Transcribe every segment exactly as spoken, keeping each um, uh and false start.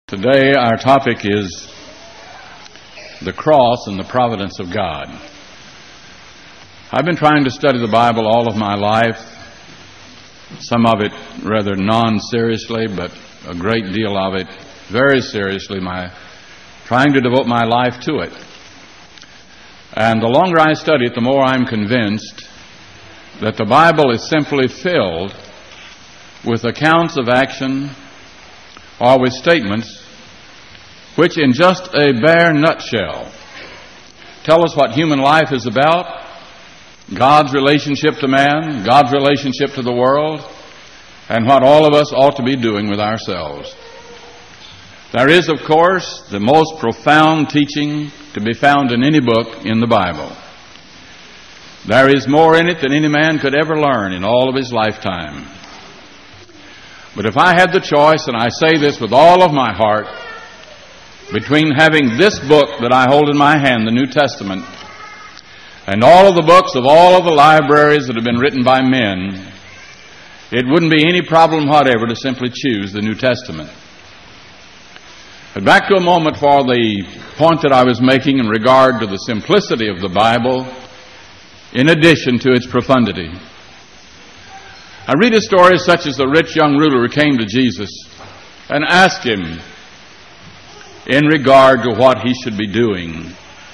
Today our topic is the cross and the providence of God. I've been trying to study the Bible all of my life, some of it rather non-seriously, but a great deal of it very seriously, my trying to devote my life to it. And the longer I study it, the more I'm convinced that the Bible is simply filled with accounts of action or with statements which in just a bare nutshell tell us what human life is about, God's relationship to man, God's relationship to the world, and what all of us ought to be doing with ourselves. There is, of course, the most profound teaching to be found in any book in the Bible. There is more in it than any man could ever learn in all of his lifetime. But if I had the choice, and I say this with all of my heart, between having this book that I hold in my hand, the New Testament, and all of the books of all of the libraries that have been written by men, it wouldn't be any problem whatever to simply choose the New Testament. But back to a moment for the point that I was making in regard to the simplicity of the Bible in addition to its profundity. I read a story such as the rich young ruler who came to Jesus and asked him in regard to what he should be doing.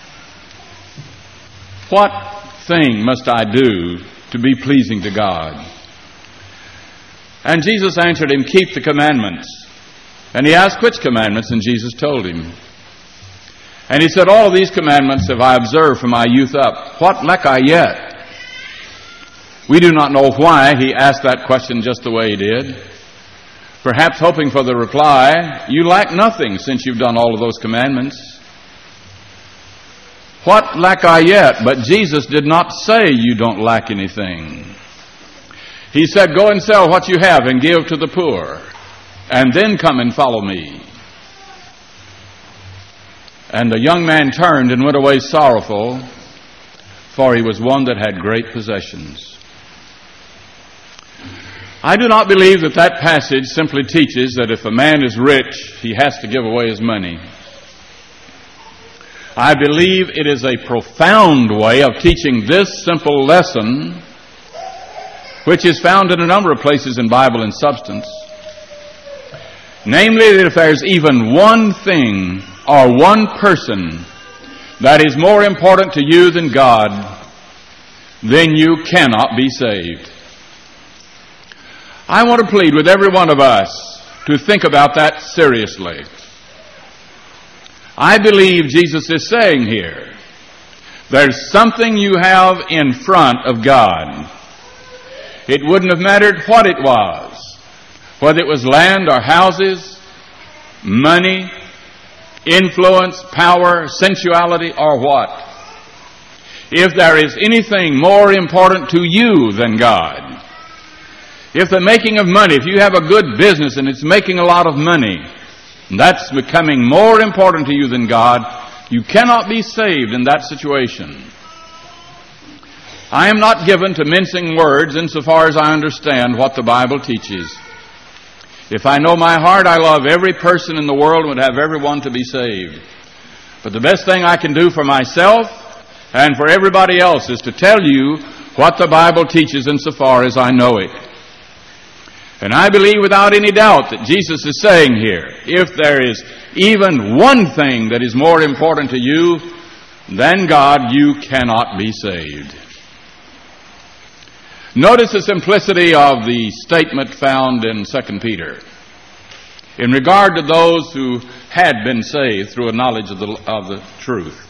What thing must I do to be pleasing to God? And Jesus answered him, keep the commandments. And he asked which commandments, and Jesus told him. And he said, all of these commandments have I observed from my youth up. What lack I yet? We do not know why he asked that question just the way he did. Perhaps hoping for the reply, you lack nothing since you've done all of those commandments. What lack I yet? But Jesus did not say you don't lack anything. He said, go and sell what you have and give to the poor, and then come and follow me. And the young man turned and went away sorrowful, for he was one that had great possessions. I do not believe that that passage simply teaches that if a man is rich, he has to give away his money. I believe it is a profound way of teaching this simple lesson, which is found in a number of places in Bible in substance. Namely, that if there's even one thing or one person that is more important to you than God, then you cannot be saved. I want to plead with every one of us to think about that seriously. I believe Jesus is saying here, there's something you have in front of God. It wouldn't have mattered what it was, whether it was land or houses, money, influence, power, sensuality, or what. If there is anything more important to you than God, if the making of money, if you have a good business and it's making a lot of money, that's becoming more important to you than God, you cannot be saved in that situation. I am not given to mincing words insofar as I understand what the Bible teaches. If I know my heart, I love every person in the world and would have everyone to be saved. But the best thing I can do for myself and for everybody else is to tell you what the Bible teaches insofar as I know it. And I believe without any doubt that Jesus is saying here, if there is even one thing that is more important to you than God, you cannot be saved. Notice the simplicity of the statement found in Second Peter in regard to those who had been saved through a knowledge of the, of the truth.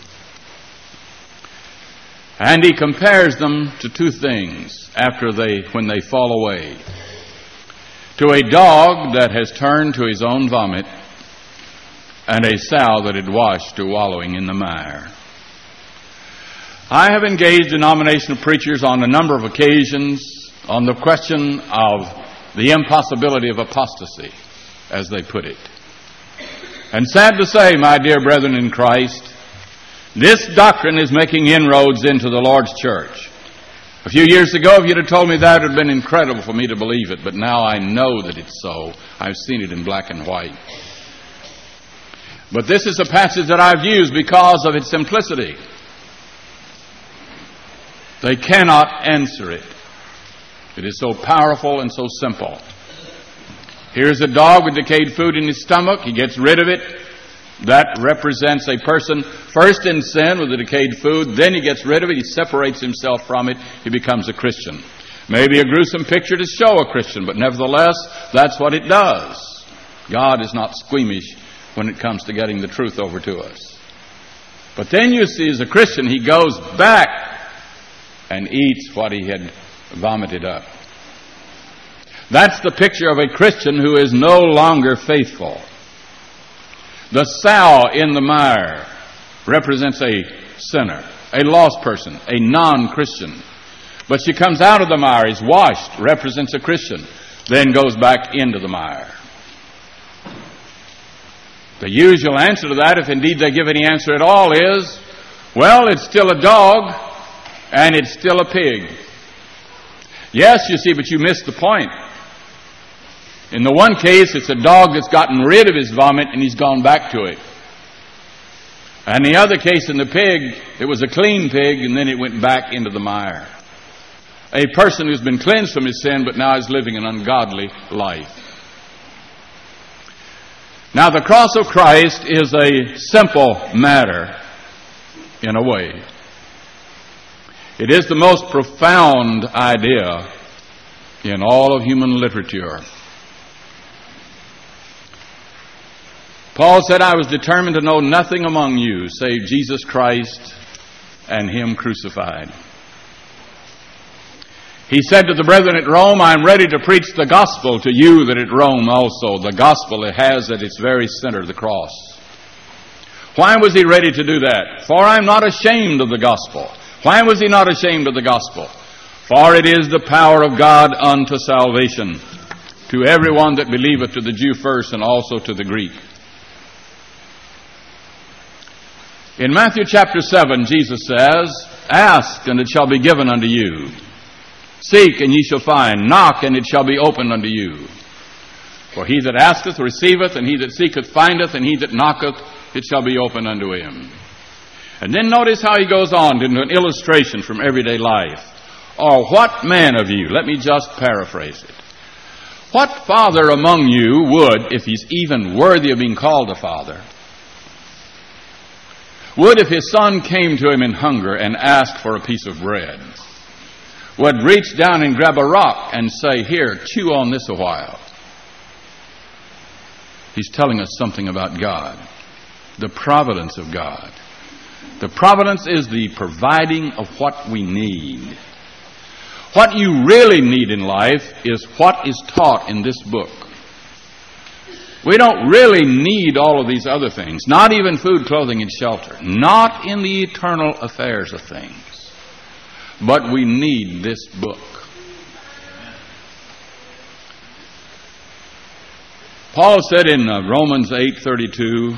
And he compares them to two things after they, when they fall away. To a dog that has turned to his own vomit, and a sow that had washed to wallowing in the mire. I have engaged denominational preachers on a number of occasions on the question of the impossibility of apostasy, as they put it. And sad to say, my dear brethren in Christ, this doctrine is making inroads into the Lord's church. A few years ago, if you'd have told me that, it would have been incredible for me to believe it. But now I know that it's so. I've seen it in black and white. But this is a passage that I've used because of its simplicity. They cannot answer it. It is so powerful and so simple. Here's a dog with decayed food in his stomach. He gets rid of it. That represents a person first in sin with the decayed food. Then he gets rid of it. He separates himself from it. He becomes a Christian. Maybe a gruesome picture to show a Christian, but nevertheless, that's what it does. God is not squeamish when it comes to getting the truth over to us. But then you see, as a Christian, he goes back and eats what he had vomited up. That's the picture of a Christian who is no longer faithful. The sow in the mire represents a sinner, a lost person, a non-Christian. But she comes out of the mire, is washed, represents a Christian, then goes back into the mire. The usual answer to that, if indeed they give any answer at all, is, well, it's still a dog and it's still a pig. Yes, you see, but you missed the point. In the one case, it's a dog that's gotten rid of his vomit and he's gone back to it. And the other case, in the pig, it was a clean pig and then it went back into the mire. A person who's been cleansed from his sin but now is living an ungodly life. Now, the cross of Christ is a simple matter in a way. It is the most profound idea in all of human literature. Paul said, I was determined to know nothing among you save Jesus Christ and Him crucified. He said to the brethren at Rome, I am ready to preach the gospel to you that at Rome also. The gospel it has at its very center the cross. Why was he ready to do that? For I am not ashamed of the gospel. Why was he not ashamed of the gospel? For it is the power of God unto salvation, to everyone that believeth, to the Jew first and also to the Greek. In Matthew chapter seven, Jesus says, ask and it shall be given unto you. Seek, and ye shall find. Knock, and it shall be opened unto you. For he that asketh receiveth, and he that seeketh findeth, and he that knocketh, it shall be opened unto him. And then notice how he goes on into an illustration from everyday life. Or what man of you, let me just paraphrase it. What father among you would, if he's even worthy of being called a father, would, if his son came to him in hunger and asked for a piece of bread, would reach down and grab a rock and say, here, chew on this a while. He's telling us something about God, the providence of God. The providence is the providing of what we need. What you really need in life is what is taught in this book. We don't really need all of these other things, not even food, clothing, and shelter, not in the eternal affairs of things. But we need this book. Paul said in uh, Romans eight thirty-two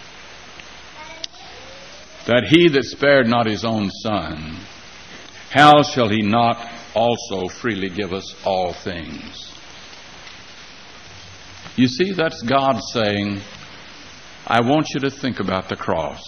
that he that spared not his own son, how shall he not also freely give us all things? You see, that's God saying, I want you to think about the cross.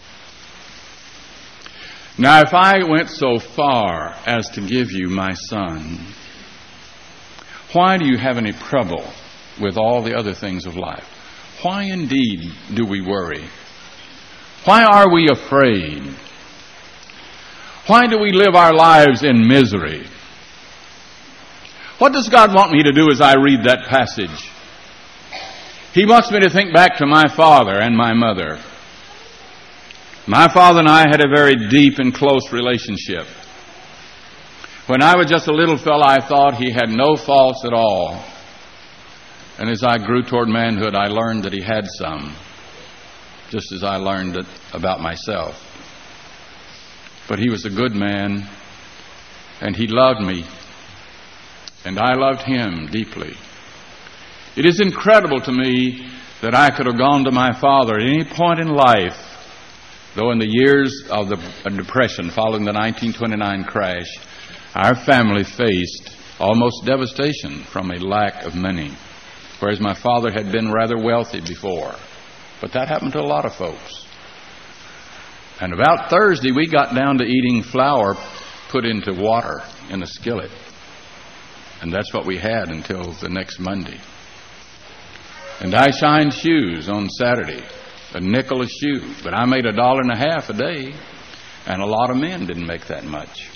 Now, if I went so far as to give you my son, why do you have any trouble with all the other things of life? Why indeed do we worry? Why are we afraid? Why do we live our lives in misery? What does God want me to do as I read that passage? He wants me to think back to my father and my mother. My father and I had a very deep and close relationship. When I was just a little fellow, I thought he had no faults at all. And as I grew toward manhood, I learned that he had some, just as I learned it about myself. But he was a good man, and he loved me, and I loved him deeply. It is incredible to me that I could have gone to my father at any point in life, though in the years of the Depression following the nineteen twenty-nine crash, our family faced almost devastation from a lack of money, whereas my father had been rather wealthy before. But that happened to a lot of folks. And about Thursday, we got down to eating flour put into water in a skillet. And that's what we had until the next Monday. And I shined shoes on Saturday, a nickel a shoe. But I made a dollar and a half a day, and a lot of men didn't make that much.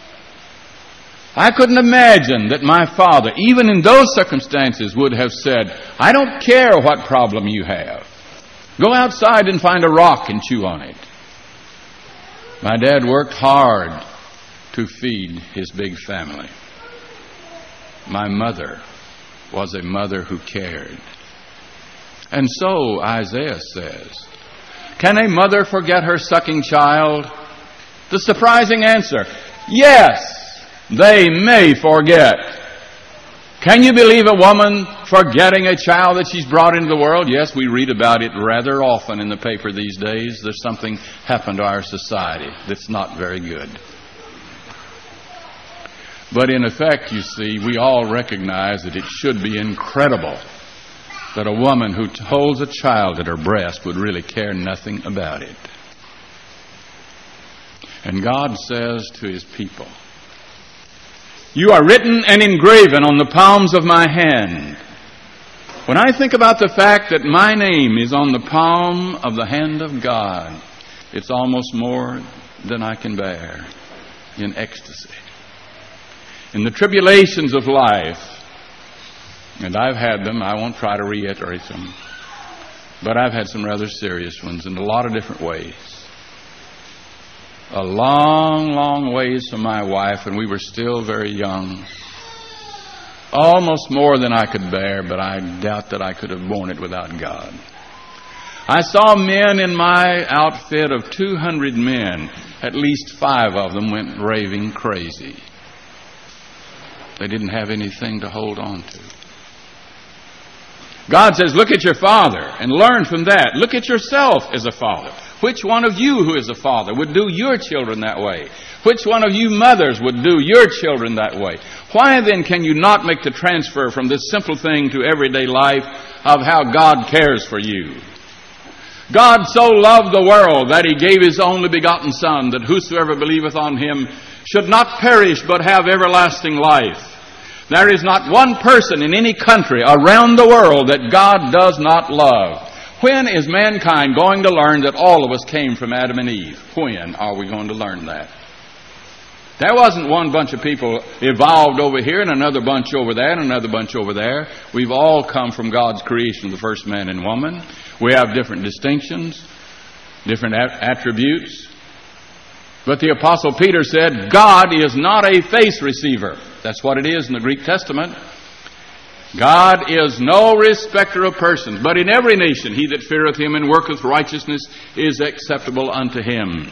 I couldn't imagine that my father, even in those circumstances, would have said, I don't care what problem you have. Go outside and find a rock and chew on it. My dad worked hard to feed his big family. My mother was a mother who cared. And so Isaiah says, can a mother forget her sucking child? The surprising answer, yes, they may forget. Can you believe a woman forgetting a child that she's brought into the world? Yes, we read about it rather often in the paper these days. There's something happened to our society that's not very good. But in effect, you see, we all recognize that it should be incredible that a woman who holds a child at her breast would really care nothing about it. And God says to his people, you are written and engraven on the palms of my hand. When I think about the fact that my name is on the palm of the hand of God, it's almost more than I can bear in ecstasy. In the tribulations of life, and I've had them, I won't try to reiterate them, but I've had some rather serious ones in a lot of different ways. A long, long ways from my wife when we were still very young. Almost more than I could bear, but I doubt that I could have borne it without God. I saw men in my outfit of two hundred men. At least five of them went raving crazy. They didn't have anything to hold on to. God says, look at your father and learn from that. Look at yourself as a father. Which one of you who is a father would do your children that way? Which one of you mothers would do your children that way? Why then can you not make the transfer from this simple thing to everyday life of how God cares for you? God so loved the world that he gave his only begotten Son, that whosoever believeth on him should not perish but have everlasting life. There is not one person in any country around the world that God does not love. When is mankind going to learn that all of us came from Adam and Eve? When are we going to learn that? There wasn't one bunch of people evolved over here and another bunch over there and another bunch over there. We've all come from God's creation, the first man and woman. We have different distinctions, different attributes. But the Apostle Peter said, God is not a face receiver. That's what it is in the Greek Testament. God is no respecter of persons, but in every nation he that feareth him and worketh righteousness is acceptable unto him.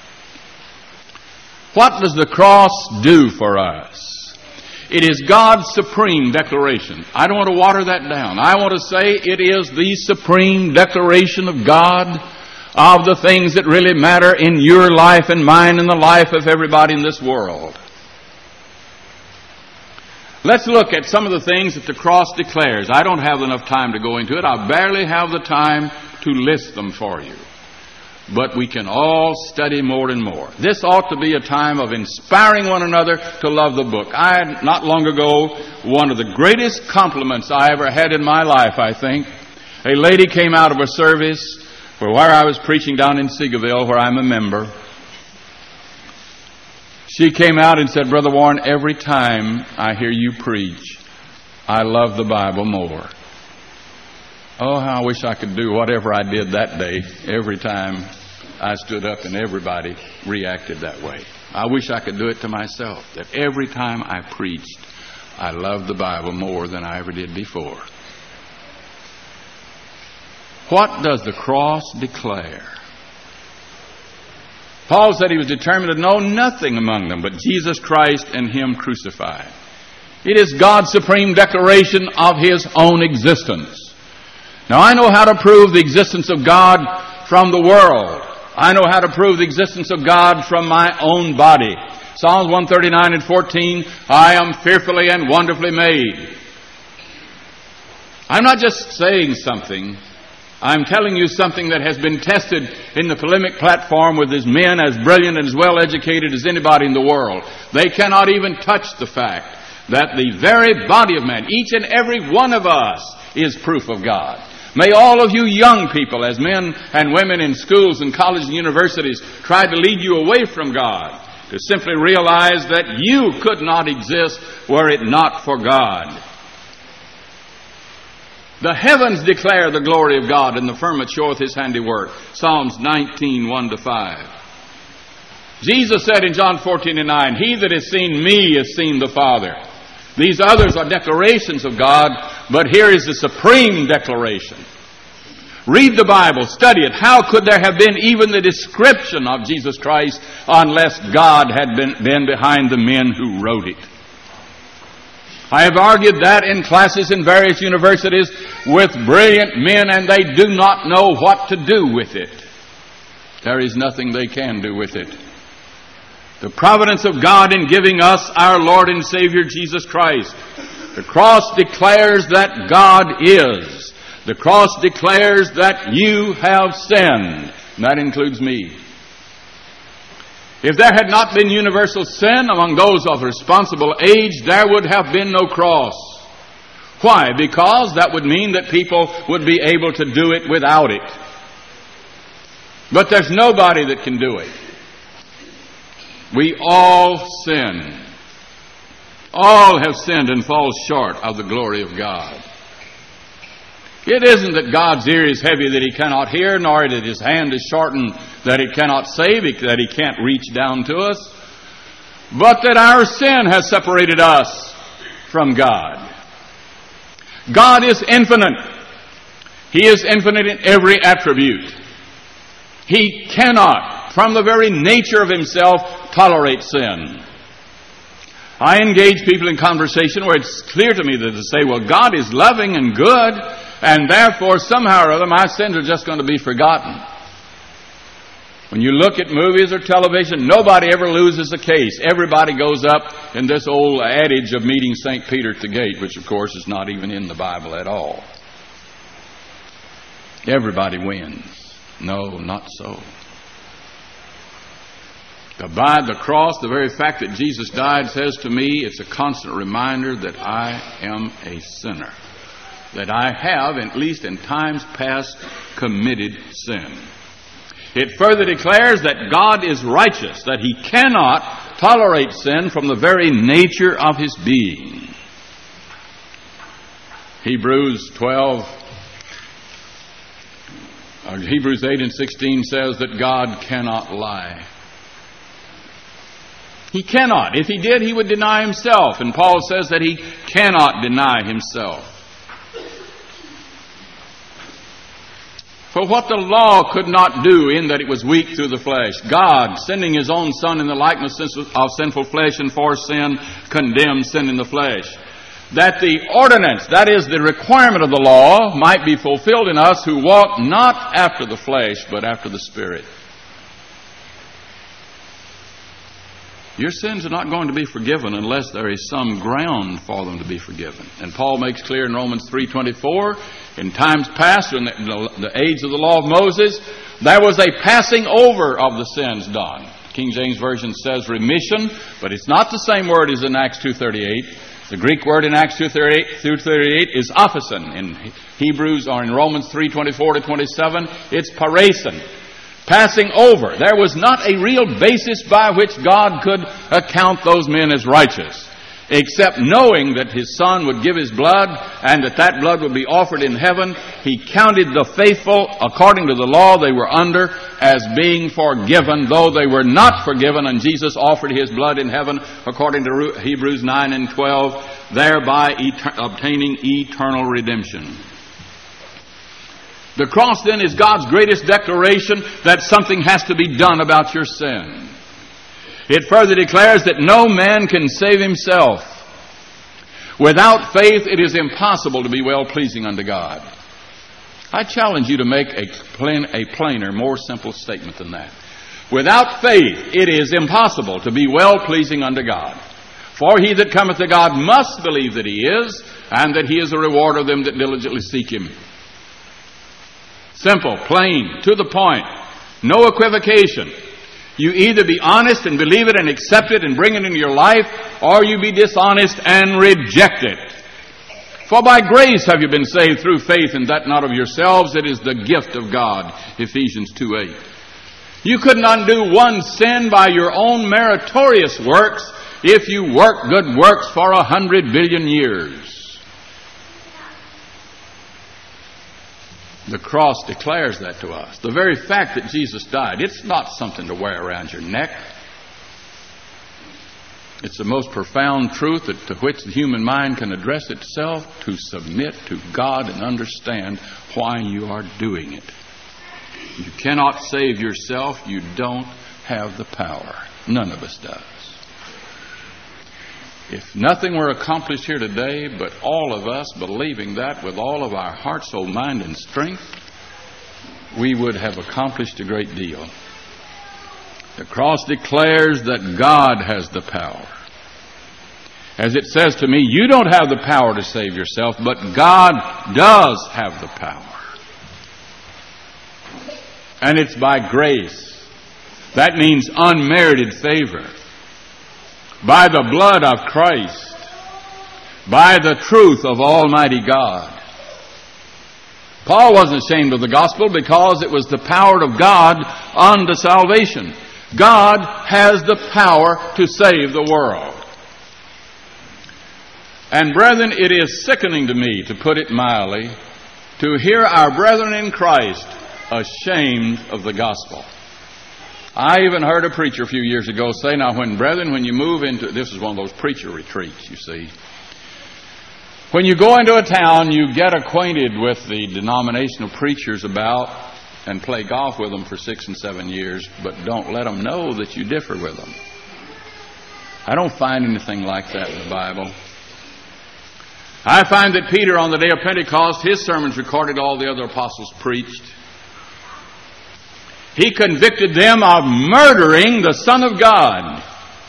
What does the cross do for us? It is God's supreme declaration. I don't want to water that down. I want to say it is the supreme declaration of God of the things that really matter in your life and mine and the life of everybody in this world. Let's look at some of the things that the cross declares. I don't have enough time to go into it. I barely have the time to list them for you. But we can all study more and more. This ought to be a time of inspiring one another to love the book. I had not long ago one of the greatest compliments I ever had in my life, I think. A lady came out of a service for where I was preaching down in Seagoville, where I'm a member. She came out and said, Brother Warren, every time I hear you preach, I love the Bible more. Oh, how I wish I could do whatever I did that day every time I stood up and everybody reacted that way. I wish I could do it to myself, that every time I preached, I loved the Bible more than I ever did before. What does the cross declare? Paul said he was determined to know nothing among them but Jesus Christ and him crucified. It is God's supreme declaration of his own existence. Now, I know how to prove the existence of God from the world. I know how to prove the existence of God from my own body. Psalms one thirty-nine and fourteen, I am fearfully and wonderfully made. I'm not just saying something. I'm telling you something that has been tested in the polemic platform with his men as brilliant and as well educated as anybody in the world. They cannot even touch the fact that the very body of man, each and every one of us, is proof of God. May all of you young people, as men and women in schools and colleges and universities, try to lead you away from God, to simply realize that you could not exist were it not for God. The heavens declare the glory of God, and the firmament showeth his handiwork. Psalms nineteen, one to five. Jesus said in John fourteen and nine, he that has seen me has seen the Father. These others are declarations of God, but here is the supreme declaration. Read the Bible, study it. How could there have been even the description of Jesus Christ unless God had been, been behind the men who wrote it? I have argued that in classes in various universities with brilliant men, and they do not know what to do with it. There is nothing they can do with it. The providence of God in giving us our Lord and Savior Jesus Christ. The cross declares that God is. The cross declares that you have sinned. And that includes me. If there had not been universal sin among those of responsible age, there would have been no cross. Why? Because that would mean that people would be able to do it without it. But there's nobody that can do it. We all sin. All have sinned and fall short of the glory of God. It isn't that God's ear is heavy that he cannot hear, nor that his hand is shortened that he cannot save, that he can't reach down to us, but that our sin has separated us from God. God is infinite. He is infinite in every attribute. He cannot, from the very nature of himself, tolerate sin. I engage people in conversation where it's clear to me that they say, well, God is loving and good, and therefore somehow or other my sins are just going to be forgotten. When you look at movies or television, nobody ever loses a case. Everybody goes up in this old adage of meeting Saint Peter at the gate, which of course is not even in the Bible at all. Everybody wins. No, not so. By the cross, the very fact that Jesus died says to me, it's a constant reminder that I am a sinner. That I have, at least in times past, committed sin. It further declares that God is righteous, that he cannot tolerate sin from the very nature of his being. Hebrews twelve, uh, Hebrews eight and sixteen says that God cannot lie. He cannot. If he did, he would deny himself. And Paul says that he cannot deny himself. For what the law could not do in that it was weak through the flesh, God, sending his own Son in the likeness of sinful flesh and for sin, condemned sin in the flesh. That the ordinance, that is the requirement of the law, might be fulfilled in us who walk not after the flesh, but after the Spirit. Your sins are not going to be forgiven unless there is some ground for them to be forgiven. And Paul makes clear in Romans three twenty-four, in times past, in the, the, the age of the law of Moses, there was a passing over of the sins done. King James Version says remission, but it's not the same word as in Acts two thirty-eight. The Greek word in Acts two thirty-eight is aphasin. In Hebrews or in Romans three twenty-four to twenty-seven, it's parasin. Passing over. There was not a real basis by which God could account those men as righteous, except knowing that his Son would give his blood and that that blood would be offered in heaven. He counted the faithful, according to the law they were under, as being forgiven, though they were not forgiven, and Jesus offered his blood in heaven, according to Hebrews nine and twelve, thereby et- obtaining eternal redemption. The cross, then, is God's greatest declaration that something has to be done about your sin. It further declares that no man can save himself. Without faith, it is impossible to be well-pleasing unto God. I challenge you to make a, plain, a plainer, more simple statement than that. Without faith, it is impossible to be well-pleasing unto God. For he that cometh to God must believe that he is, and that he is a rewarder of them that diligently seek him. Simple, plain, to the point. No equivocation. You either be honest and believe it and accept it and bring it into your life, or you be dishonest and reject it. For by grace have you been saved through faith, and that not of yourselves, it is the gift of God. Ephesians two eight. You couldn't undo one sin by your own meritorious works if you work good works for a hundred billion years. The cross declares that to us. The very fact that Jesus died, it's not something to wear around your neck. It's the most profound truth that, to which the human mind can address itself, to submit to God and understand why you are doing it. You cannot save yourself. You don't have the power. None of us does. If nothing were accomplished here today, but all of us believing that with all of our heart, soul, mind, and strength, we would have accomplished a great deal. The cross declares that God has the power. As it says to me, you don't have the power to save yourself, but God does have the power. And it's by grace. That means unmerited favor. By the blood of Christ, by the truth of Almighty God. Paul wasn't ashamed of the gospel because it was the power of God unto salvation. God has the power to save the world. And brethren, it is sickening to me, to put it mildly, to hear our brethren in Christ ashamed of the gospel. I even heard a preacher a few years ago say, now when brethren, when you move into, this is one of those preacher retreats, you see. When you go into a town, you get acquainted with the denominational preachers about and play golf with them for six and seven years, but don't let them know that you differ with them. I don't find anything like that in the Bible. I find that Peter on the day of Pentecost, his sermons recorded all the other apostles preached. He convicted them of murdering the Son of God.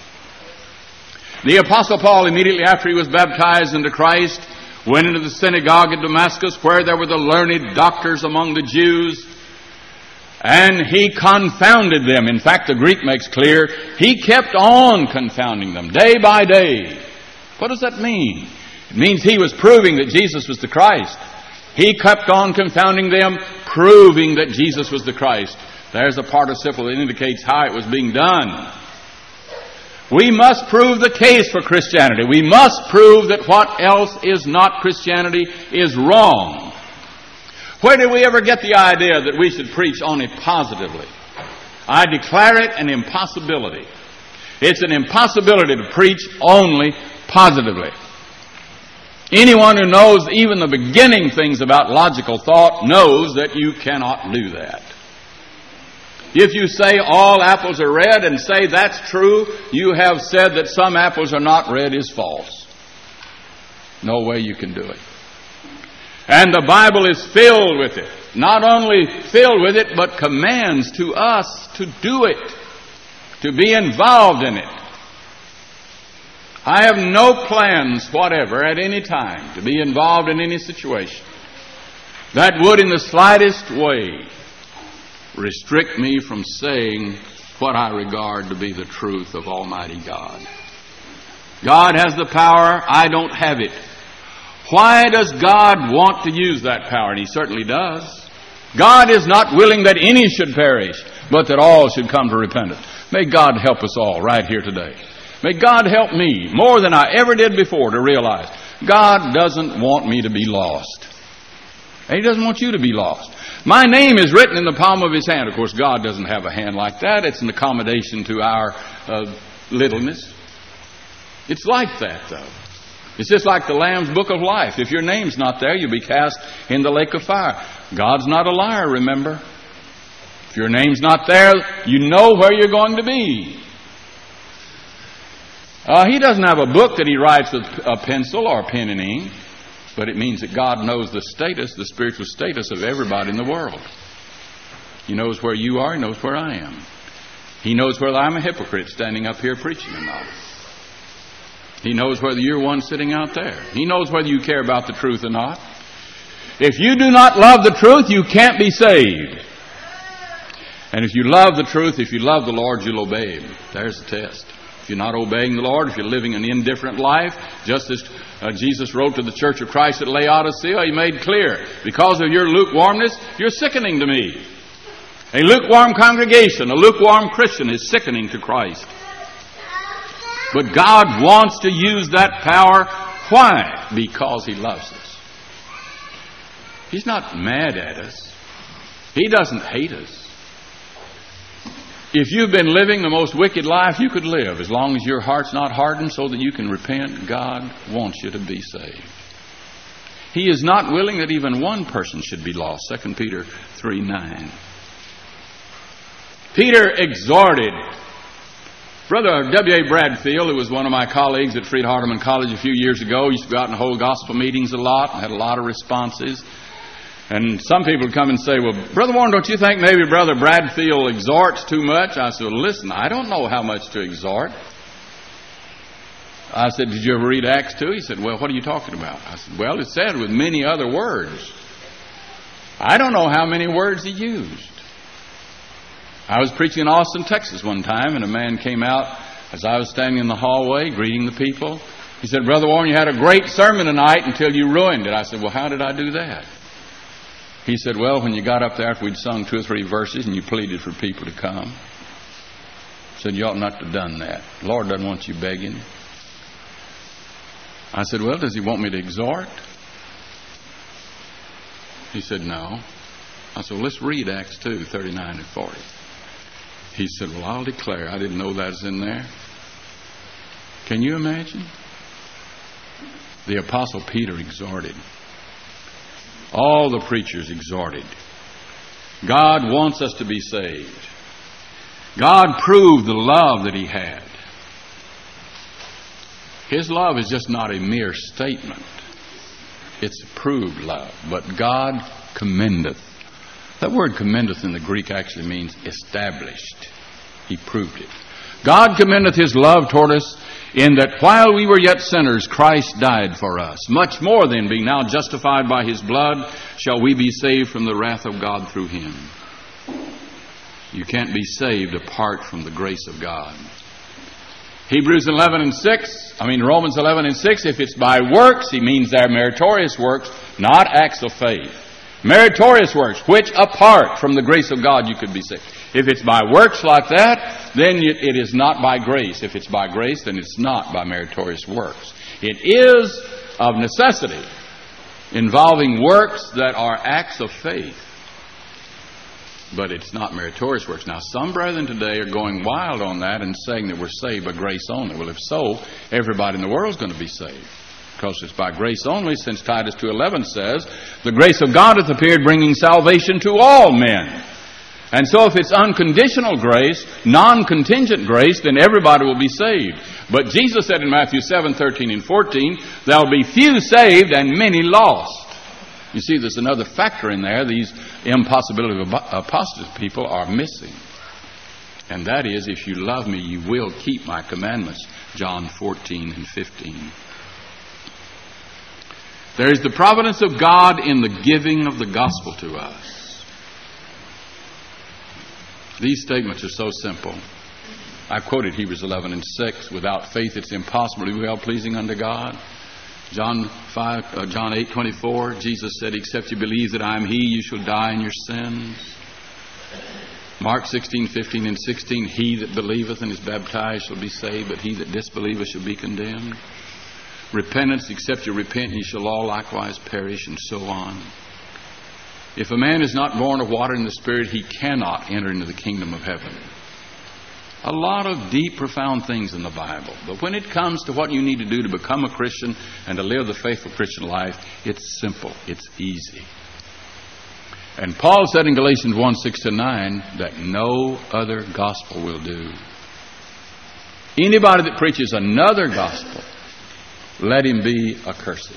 The Apostle Paul, immediately after he was baptized into Christ, went into the synagogue at Damascus where there were the learned doctors among the Jews, and he confounded them. In fact, the Greek makes clear, he kept on confounding them day by day. What does that mean? It means he was proving that Jesus was the Christ. He kept on confounding them, proving that Jesus was the Christ. There's a participle that indicates how it was being done. We must prove the case for Christianity. We must prove that what else is not Christianity is wrong. Where did we ever get the idea that we should preach only positively? I declare it an impossibility. It's an impossibility to preach only positively. Anyone who knows even the beginning things about logical thought knows that you cannot do that. If you say all apples are red and say that's true, you have said that some apples are not red is false. No way you can do it. And the Bible is filled with it. Not only filled with it, but commands to us to do it, to be involved in it. I have no plans whatever at any time to be involved in any situation that would in the slightest way restrict me from saying what I regard to be the truth of Almighty God. God has the power. I don't have it. Why does God want to use that power? And He certainly does. God is not willing that any should perish, but that all should come to repentance. May God help us all right here today. May God help me more than I ever did before to realize God doesn't want me to be lost. And He doesn't want you to be lost. My name is written in the palm of His hand. Of course, God doesn't have a hand like that. It's an accommodation to our uh, littleness. It's like that, though. It's just like the Lamb's Book of Life. If your name's not there, you'll be cast in the lake of fire. God's not a liar, remember. If your name's not there, you know where you're going to be. Uh, he doesn't have a book that He writes with a pencil or pen and ink. But it means that God knows the status, the spiritual status of everybody in the world. He knows where you are. He knows where I am. He knows whether I'm a hypocrite standing up here preaching or not. He knows whether you're one sitting out there. He knows whether you care about the truth or not. If you do not love the truth, you can't be saved. And if you love the truth, if you love the Lord, you'll obey Him. There's the test. If you're not obeying the Lord, if you're living an indifferent life, just as uh, Jesus wrote to the church of Christ at Laodicea, He made clear, because of your lukewarmness, you're sickening to me. A lukewarm congregation, a lukewarm Christian is sickening to Christ. But God wants to use that power. Why? Because He loves us. He's not mad at us. He doesn't hate us. If you've been living the most wicked life you could live, as long as your heart's not hardened so that you can repent, God wants you to be saved. He is not willing that even one person should be lost. Second Peter three nine. Peter exhorted. Brother W A Bradfield, who was one of my colleagues at Freed Hardeman College a few years ago, used to go out and hold gospel meetings a lot and had a lot of responses. And some people would come and say, well, Brother Warren, don't you think maybe Brother Bradfield exhorts too much? I said, well, listen, I don't know how much to exhort. I said, did you ever read Acts two? He said, well, what are you talking about? I said, well, it said with many other words. I don't know how many words he used. I was preaching in Austin, Texas one time, and a man came out as I was standing in the hallway greeting the people. He said, Brother Warren, you had a great sermon tonight until you ruined it. I said, well, how did I do that? He said, well, when you got up there after we'd sung two or three verses and you pleaded for people to come. I said, you ought not to have done that. The Lord doesn't want you begging. I said, well, does He want me to exhort? He said, no. I said, well, let's read Acts two, thirty-nine and forty. He said, well, I'll declare. I didn't know that was in there. Can you imagine? The Apostle Peter exhorted. All the preachers exhorted. God wants us to be saved. God proved the love that He had. His love is just not a mere statement. It's proved love. But God commendeth. That word commendeth in the Greek actually means established. He proved it. God commendeth His love toward us in that while we were yet sinners, Christ died for us. Much more then, being now justified by His blood, shall we be saved from the wrath of God through Him. You can't be saved apart from the grace of God. Hebrews eleven and six, I mean Romans eleven and six, if it's by works, he means they're meritorious works, not acts of faith. Meritorious works, which apart from the grace of God you could be saved. If it's by works like that, then it is not by grace. If it's by grace, then it's not by meritorious works. It is of necessity involving works that are acts of faith. But it's not meritorious works. Now, some brethren today are going wild on that and saying that we're saved by grace only. Well, if so, everybody in the world is going to be saved. Because it's by grace only, since Titus two eleven says, the grace of God hath appeared, bringing salvation to all men. And so if it's unconditional grace, non-contingent grace, then everybody will be saved. But Jesus said in Matthew seven, thirteen and fourteen, there will be few saved and many lost. You see, there's another factor in there these impossibility of apostate people are missing. And that is, if you love me, you will keep my commandments. John fourteen and fifteen. There is the providence of God in the giving of the gospel to us. These statements are so simple. I quoted Hebrews eleven and six. Without faith it's impossible to be well pleasing unto God. John five, uh, John eight twenty-four. Jesus said, except you believe that I am He, you shall die in your sins. Mark sixteen, fifteen and sixteen. He that believeth and is baptized shall be saved, but he that disbelieveth shall be condemned. Repentance, except you repent, ye shall all likewise perish, and so on. If a man is not born of water and the Spirit, he cannot enter into the kingdom of heaven. A lot of deep, profound things in the Bible. But when it comes to what you need to do to become a Christian and to live the faithful Christian life, it's simple. It's easy. And Paul said in Galatians one, six to nine, that no other gospel will do. Anybody that preaches another gospel, let him be accursed.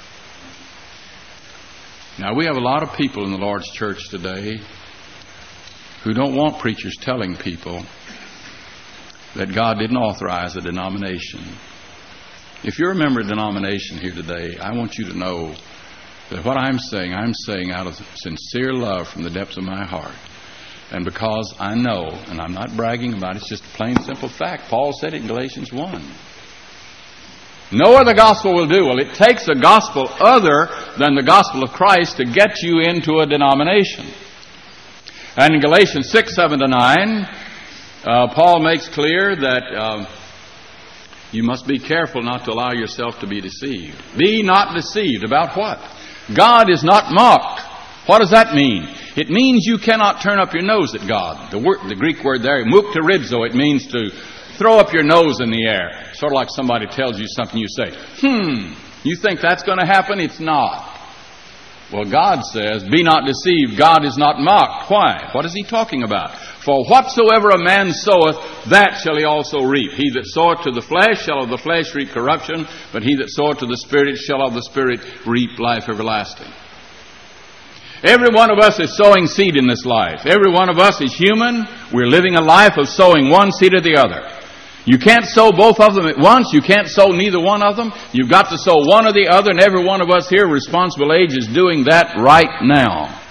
Now, we have a lot of people in the Lord's church today who don't want preachers telling people that God didn't authorize a denomination. If you're a member of a denomination here today, I want you to know that what I'm saying, I'm saying out of sincere love from the depths of my heart. And because I know, and I'm not bragging about it, it's just a plain, simple fact. Paul said it in Galatians one. No other gospel will do. Well, it takes a gospel other than the gospel of Christ to get you into a denomination. And in Galatians six, seven to nine, uh, Paul makes clear that uh, you must be careful not to allow yourself to be deceived. Be not deceived. About what? God is not mocked. What does that mean? It means you cannot turn up your nose at God. The, word, the Greek word there, mukterizo, it means to throw up your nose in the air. Sort of like somebody tells you something, you say, hmm, you think that's going to happen? It's not. Well, God says, be not deceived. God is not mocked. Why? What is he talking about? For whatsoever a man soweth, that shall he also reap. He that soweth to the flesh shall of the flesh reap corruption, but he that soweth to the Spirit shall of the Spirit reap life everlasting. Every one of us is sowing seed in this life. Every one of us is human. We're living a life of sowing one seed or the other. You can't sow both of them at once. You can't sow neither one of them. You've got to sow one or the other, and every one of us here, responsible age, is doing that right now.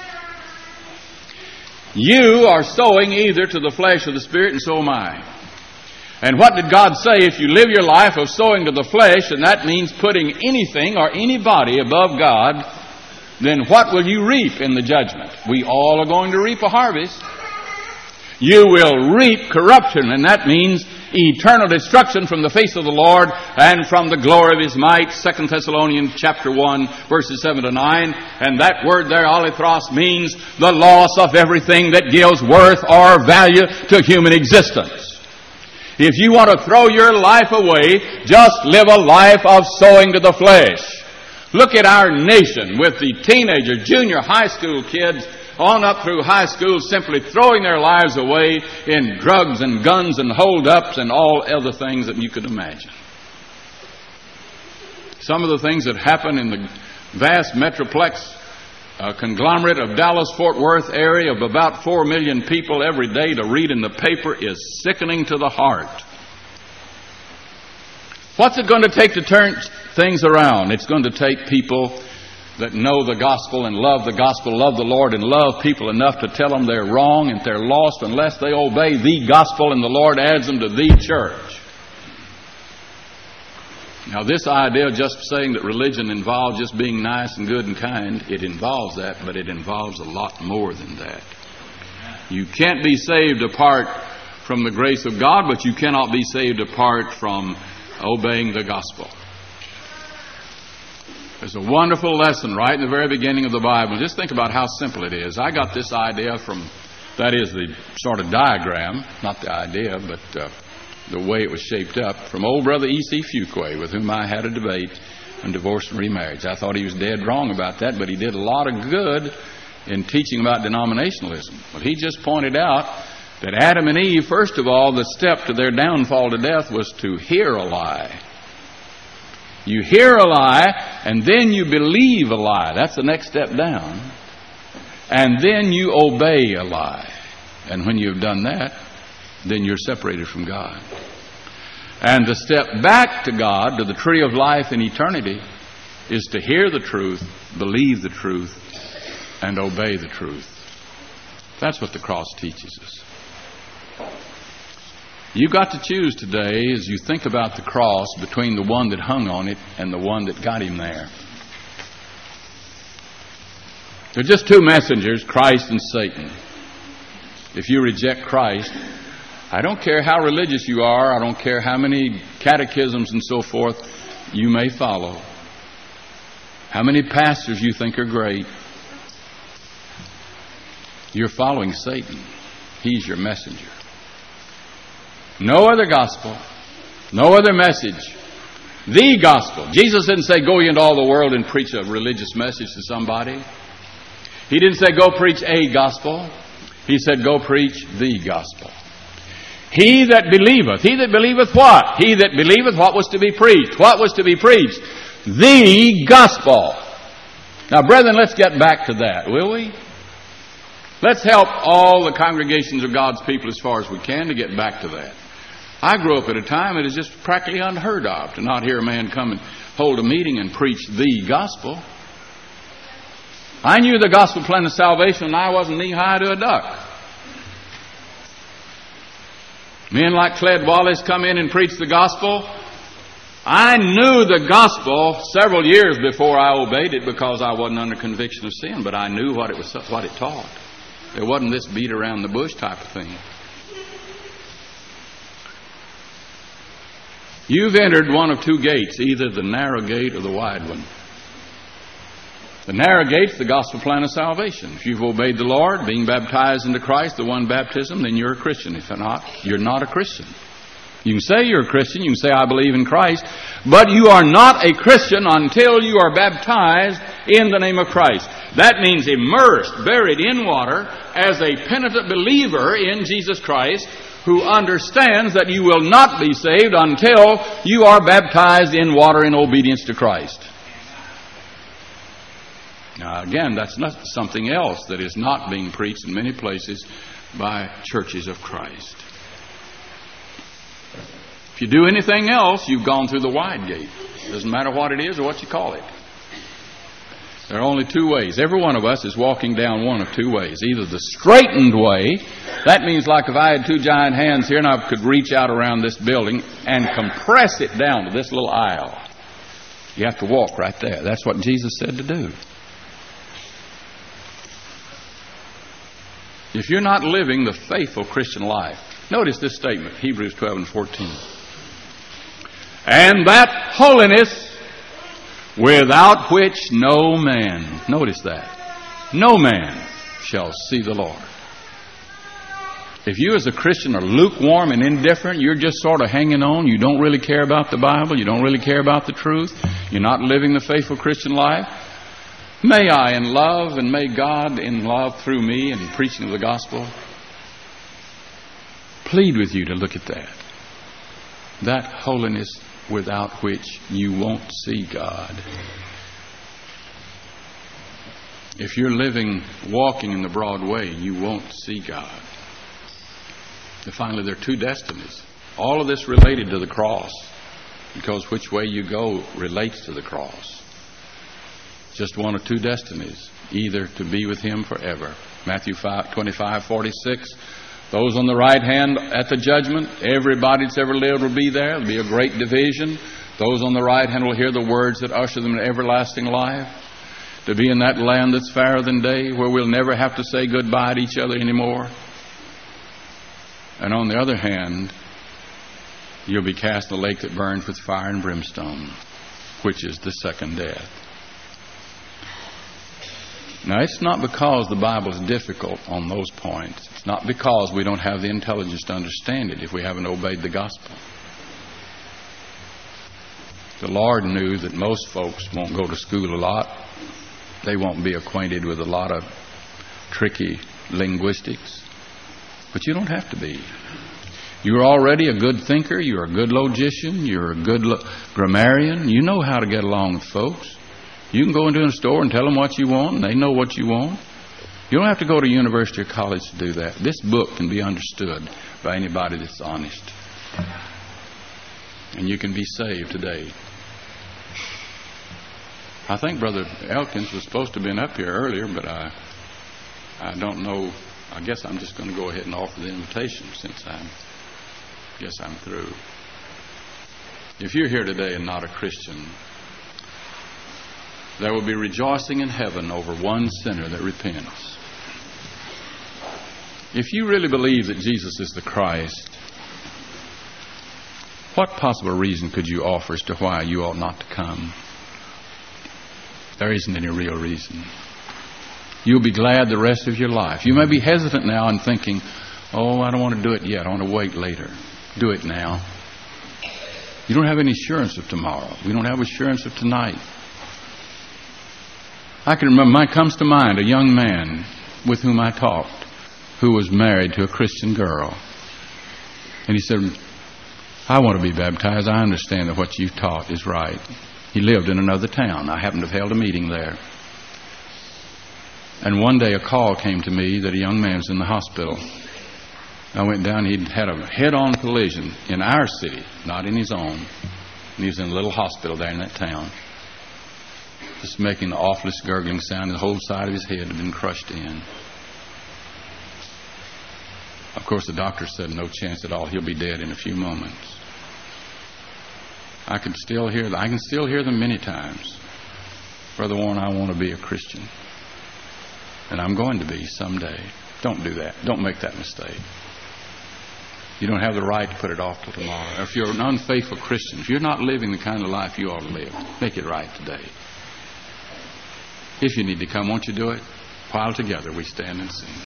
You are sowing either to the flesh or the Spirit, and so am I. And what did God say? If you live your life of sowing to the flesh, and that means putting anything or anybody above God, then what will you reap in the judgment? We all are going to reap a harvest. You will reap corruption, and that means eternal destruction from the face of the Lord and from the glory of His might. Second Thessalonians chapter one, verses seven to nine. And that word there, alithros, means the loss of everything that gives worth or value to human existence. If you want to throw your life away, just live a life of sowing to the flesh. Look at our nation with the teenager, junior high school kids on up through high school simply throwing their lives away in drugs and guns and hold-ups and all other things that you could imagine. Some of the things that happen in the vast metroplex uh, conglomerate of Dallas-Fort Worth area of about four million people every day to read in the paper is sickening to the heart. What's it going to take to turn things around? It's going to take people that know the gospel and love the gospel, love the Lord, and love people enough to tell them they're wrong and they're lost unless they obey the gospel, and the Lord adds them to the church. Now, this idea of just saying that religion involves just being nice and good and kind, it involves that, but it involves a lot more than that. You can't be saved apart from the grace of God, but you cannot be saved apart from obeying the gospel. There's a wonderful lesson right in the very beginning of the Bible. Just think about how simple it is. I got this idea from, that is the sort of diagram, not the idea, but uh, the way it was shaped up, from old brother E C Fuqua, with whom I had a debate on divorce and remarriage. I thought he was dead wrong about that, but he did a lot of good in teaching about denominationalism. But he just pointed out that Adam and Eve, first of all, the step to their downfall to death was to hear a lie. You hear a lie, and then you believe a lie. That's the next step down. And then you obey a lie. And when you've done that, then you're separated from God. And the step back to God, to the tree of life in eternity, is to hear the truth, believe the truth, and obey the truth. That's what the cross teaches us. You've got to choose today, as you think about the cross, between the one that hung on it and the one that got him there. There are just two messengers, Christ and Satan. If you reject Christ, I don't care how religious you are, I don't care how many catechisms and so forth you may follow, how many pastors you think are great, you're following Satan. He's your messenger. No other gospel, no other message. The gospel. Jesus didn't say go into all the world and preach a religious message to somebody. He didn't say go preach a gospel. He said go preach the gospel. He that believeth. He that believeth what? He that believeth what was to be preached. What was to be preached? The gospel. Now, brethren, let's get back to that, will we? Let's help all the congregations of God's people as far as we can to get back to that. I grew up at a time it is just practically unheard of to not hear a man come and hold a meeting and preach the gospel. I knew the gospel plan of salvation and I wasn't knee-high to a duck. Men like Cled Wallace come in and preach the gospel. I knew the gospel several years before I obeyed it because I wasn't under conviction of sin, but I knew what it was, what it taught. It wasn't this beat around the bush type of thing. You've entered one of two gates, either the narrow gate or the wide one. The narrow gate's the gospel plan of salvation. If you've obeyed the Lord, being baptized into Christ, the one baptism, then you're a Christian. If you're not, you're not a Christian. You can say you're a Christian, you can say I believe in Christ, but you are not a Christian until you are baptized in the name of Christ. That means immersed, buried in water, as a penitent believer in Jesus Christ, who understands that you will not be saved until you are baptized in water in obedience to Christ. Now, again, that's not something else that is not being preached in many places by churches of Christ. If you do anything else, you've gone through the wide gate. Doesn't matter what it is or what you call it. There are only two ways. Every one of us is walking down one of two ways. Either the straightened way. That means like if I had two giant hands here and I could reach out around this building and compress it down to this little aisle. You have to walk right there. That's what Jesus said to do. If you're not living the faithful Christian life, notice this statement, Hebrews twelve and fourteen. And that holiness without which no man, notice that, no man shall see the Lord. If you as a Christian are lukewarm and indifferent, you're just sort of hanging on, you don't really care about the Bible, you don't really care about the truth, you're not living the faithful Christian life, may I in love and may God in love through me and preaching of the gospel plead with you to look at that. That holiness without which you won't see God. If you're living, walking in the broad way, you won't see God. And finally, there are two destinies. All of this related to the cross, because which way you go relates to the cross. Just one of two destinies, either to be with Him forever. Matthew twenty-five forty-six. Those on the right hand at the judgment, everybody that's ever lived will be there. There'll be a great division. Those on the right hand will hear the words that usher them into everlasting life. To be in that land that's fairer than day, where we'll never have to say goodbye to each other anymore. And on the other hand, you'll be cast in a lake that burns with fire and brimstone, which is the second death. Now, it's not because the Bible is difficult on those points. It's not because we don't have the intelligence to understand it if we haven't obeyed the gospel. The Lord knew that most folks won't go to school a lot. They won't be acquainted with a lot of tricky linguistics. But you don't have to be. You're already a good thinker. You're a good logician. You're a good lo- grammarian. You know how to get along with folks. You can go into a store and tell them what you want, and they know what you want. You don't have to go to university or college to do that. This book can be understood by anybody that's honest. And you can be saved today. I think Brother Elkins was supposed to have been up here earlier, but I I don't know. I guess I'm just going to go ahead and offer the invitation since I guess I'm through. If you're here today and not a Christian, there will be rejoicing in heaven over one sinner that repents. If you really believe that Jesus is the Christ, what possible reason could you offer as to why you ought not to come? There isn't any real reason. You'll be glad the rest of your life. You may be hesitant now and thinking, oh, I don't want to do it yet. I want to wait later. Do it now. You don't have any assurance of tomorrow. We don't have assurance of tonight. I can remember, mine comes to mind, a young man with whom I talked who was married to a Christian girl. And he said, I want to be baptized. I understand that what you've taught is right. He lived in another town. I happened to have held a meeting there. And one day a call came to me that a young man was in the hospital. I went down. He'd had a head-on collision in our city, not in his own. And he was in a little hospital there in that town. just making the awfulest gurgling sound. The whole side of his head had been crushed in. Of course, the doctor said no chance at all. He'll be dead in a few moments. I can still hear them. I can still hear them many times. Brother Warren, I want to be a Christian. And I'm going to be someday. Don't do that. Don't make that mistake. You don't have the right to put it off till tomorrow. If you're an unfaithful Christian, if you're not living the kind of life you ought to live, make it right today. If you need to come, won't you do it? While together we stand and sing.